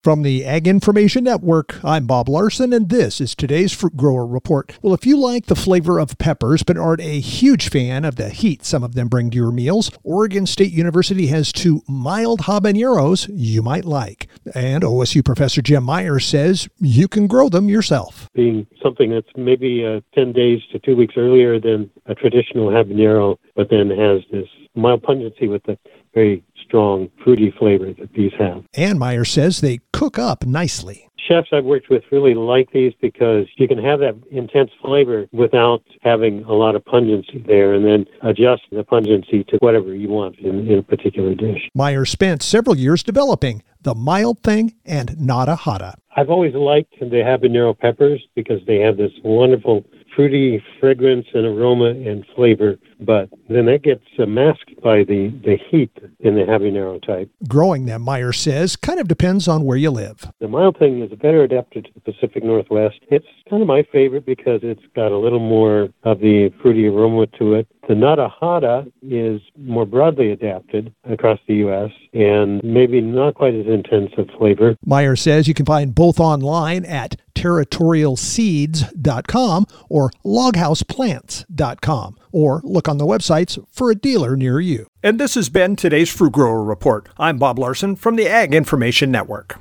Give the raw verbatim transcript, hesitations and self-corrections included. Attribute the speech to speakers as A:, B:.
A: From the Ag Information Network, I'm Bob Larson, and this is today's Fruit Grower Report. Well, if you like the flavor of peppers but aren't a huge fan of the heat some of them bring to your meals, Oregon State University has two mild habaneros you might like. And O S U professor Jim Myers says you can grow them yourself.
B: Being something that's maybe uh, ten days to two weeks earlier than a traditional habanero, but then has this mild pungency with the very strong fruity flavor that these have.
A: And Myers says they cook up nicely.
B: Chefs I've worked with really like these because you can have that intense flavor without having a lot of pungency there, and then adjust the pungency to whatever you want in, in a particular dish.
A: Myers spent several years developing the Mild Thing and Nada Hada.
B: I've always liked the habanero peppers because they have this wonderful fruity fragrance and aroma and flavor, but then that gets uh, masked by the, the heat in the habanero type.
A: Growing them, Myers says, kind of depends on where you live.
B: The Mild Thing is better adapted to the Pacific Northwest. It's kind of my favorite because it's got a little more of the fruity aroma to it. The Nada Hada is more broadly adapted across the U S and maybe not quite as intense of flavor.
A: Myers says you can find both online at territorial seeds dot com or log house plants dot com, or look on the websites for a dealer near you. And this has been today's Fruit Grower Report. I'm Bob Larson from the Ag Information Network.